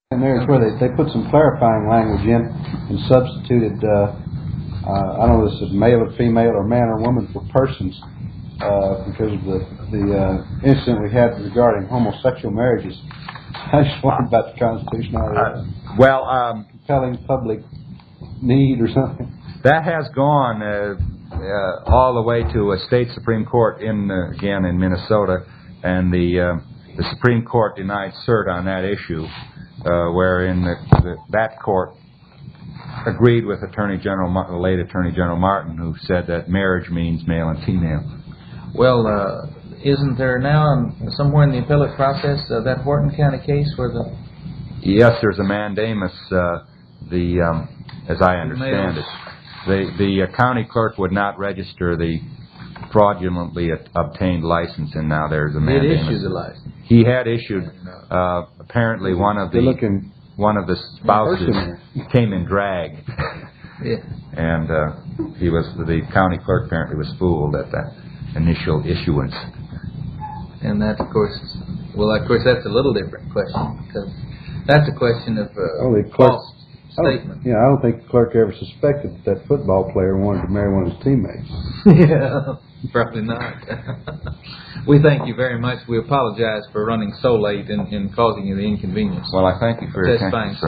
And there's where they put some clarifying language in and substituted, I don't know if this is male or female or man or woman for persons, because of the incident we had regarding homosexual marriages. I just wondered about the constitutionality. Compelling public need or something. That has gone all the way to a state Supreme Court again in Minnesota, and the Supreme Court denied cert on that issue, wherein that court agreed with late Attorney General Martin, who said that marriage means male and female. Well, isn't there now somewhere in the appellate process that Wharton County case where the... Yes, there's a mandamus. As I understand it, the county clerk would not register the fraudulently obtained license, and now there's a mandamus. He had issued the license. He had issued. Apparently, one of the spouses came in drag, and the county clerk apparently was fooled at that initial issuance. And that, of course, that's a little different question, because that's a question of false statement. I don't think the clerk ever suspected that football player wanted to marry one of his teammates. Yeah, probably not. We thank you very much. We apologize for running so late and causing you the inconvenience. Well, I thank you for your attention, sir.